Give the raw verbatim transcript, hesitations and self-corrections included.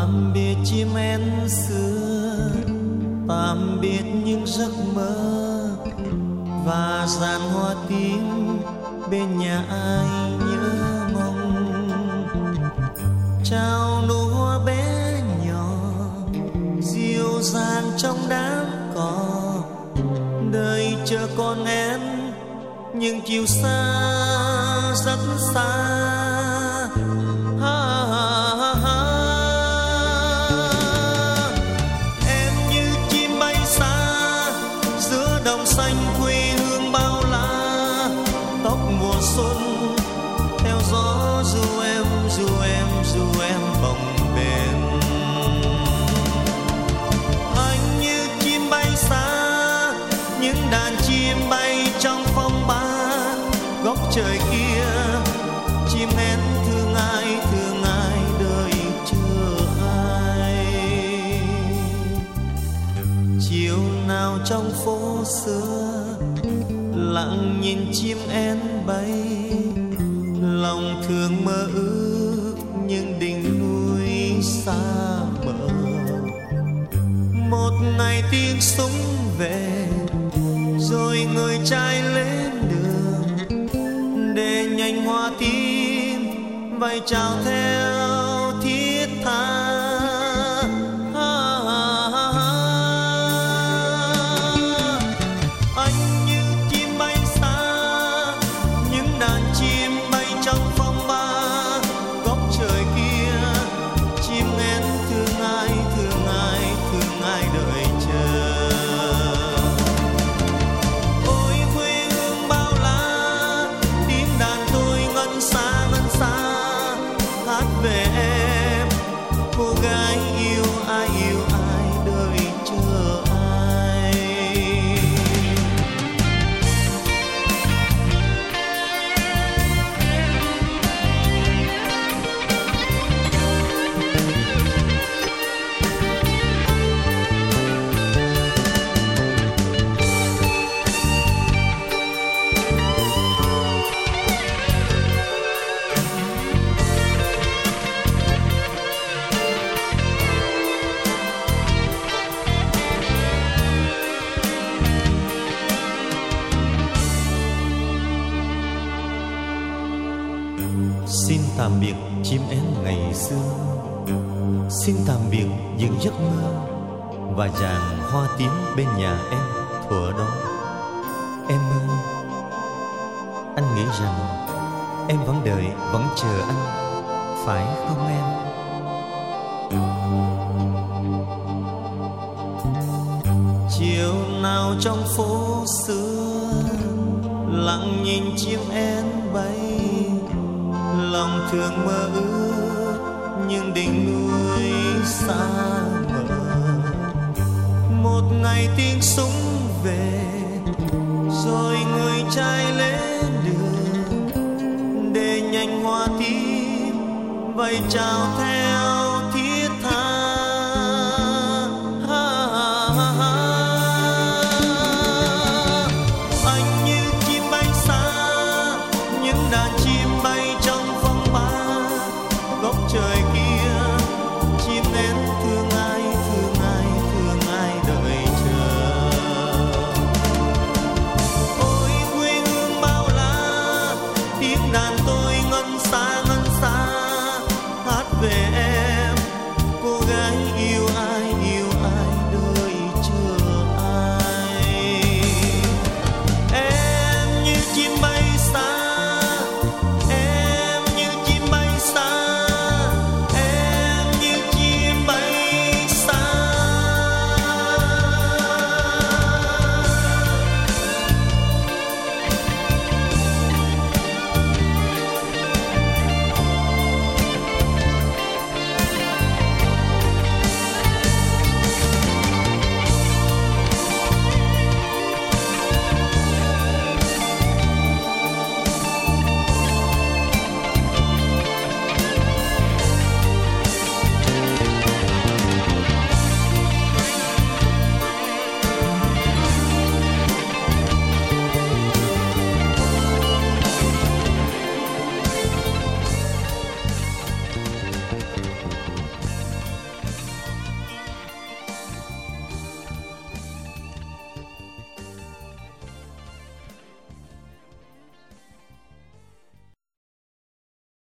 Tạm biệt chim én xưa, tạm biệt những giấc mơ và dàn hoa tím bên nhà ai nhớ mong. Chào nụ hoa bé nhỏ dịu dàng trong đám cỏ, đời chờ con én nhưng chiều xa rất xa. Ha, ha, ha. Em như chim bay xa giữa đồng xanh quê hương bao la, tóc mùa xuân theo gió du em du em du em bồng bềnh. Anh như chim bay xa những đàn chim bay trong phong ba, góc trời kia chim én thương ai thương ai đợi chờ ai. Chiều nào trong phố xưa lặng nhìn chim én bay, lòng thường mơ ước những đỉnh núi xa mờ. Một ngày tiếng súng về rồi người trai lên đường để nhành hoa tím vẫy chào theo thiết tha. Ha, ha, ha, ha. Anh như chim bay xa những đàn chim bay trong phong ba, góc trời kia chim én thương ai thương ai thương ai đợi chờ. Ôi quê hương bao la tiếng đàn tôi ngân xa ngân xa, hát về em cô gái yêu ai yêu ai đợi chờ ai. Xin tạm biệt chim én ngày xưa, xin tạm biệt những giấc mơ và dàn hoa tím bên nhà em thuở đó. Em ơi, anh nghĩ rằng em vẫn đợi vẫn chờ anh, phải không em? Chiều nào trong phố xưa lặng nhìn chim én bay, lòng thường mơ ước những đỉnh núi xa mờ. Một ngày tiếng súng về rồi người trai lên đường để nhành hoa tím vẫy chào theo